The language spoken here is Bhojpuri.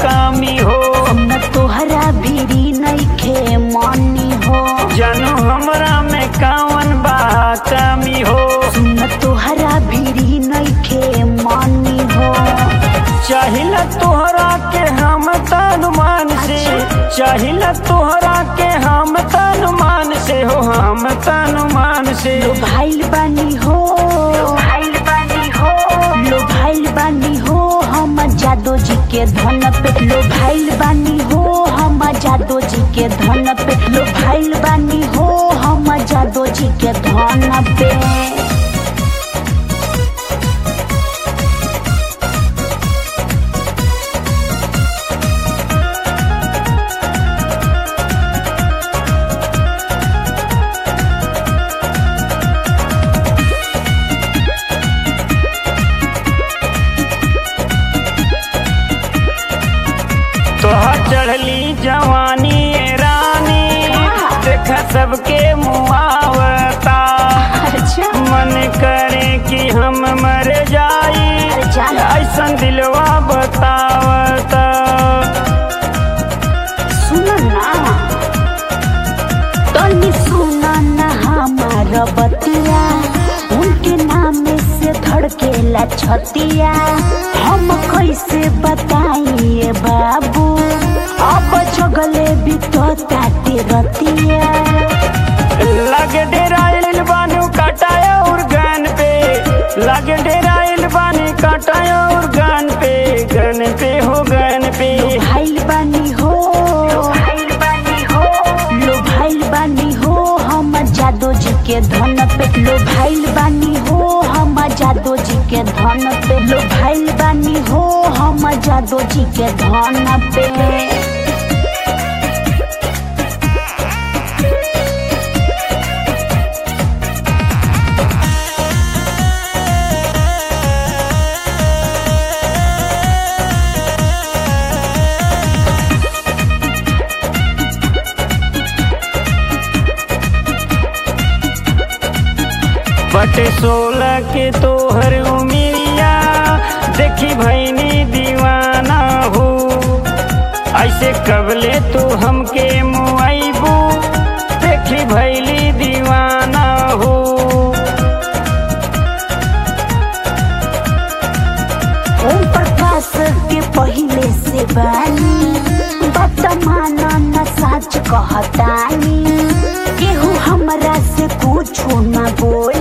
कामी हो। न तोहरा भीरी नइखे मानी हो। जानू हमरा में कावन बा कामी हो। न तोहरा भीरी नइखे मानी हो। चाहिला तोहरा के हम तन मान से, चाहिला तोहरा के हम तन मान से हो, हम तन मान से। लो भाइल बानी हो, भाइल बानी हो, लो भाइल बानी हो हम जादो जी के धन पे। लो भाइल बानी हो हम जादो जी के धन पे। लो भाइल बानी हो हम जादो जी के धन पे। तोहर चढ़ली जवानी ए रानी, देखा सबके मुआवता। अच्छा मन करे कि हम मर जाई, ऐसन दिलवा बतावता। सुना ना तनी सुना ना हमारा बतिया, उनके नाम से धड़केला छतिया। हम कैसे बताइए बाबू अब जगले भी तो ताते रतिया। लगे डेराइल बानू काटाया और गन पे, लगे डेराइल बानी काटाया और गन पे हो गन पे। भाइल बानी हो, भाइल बानी हो, लो भाइल बानी हो हम जादो जी के धन पे। लो भाइल बानी हो हम जादो जी के धन पे। लो भाइल बानी हो हम जादो जी के धन पे। बटे 16 के तोहर उमिरिया, देखी भैनी दीवाना हो। ऐसे कबले तू हमके मुआइबू, देखी भैली दीवाना हो। ओम प्रकाश के पहले से बानी, बतमाना न सच कहतानी। केहू हमरा से कुछ न बोल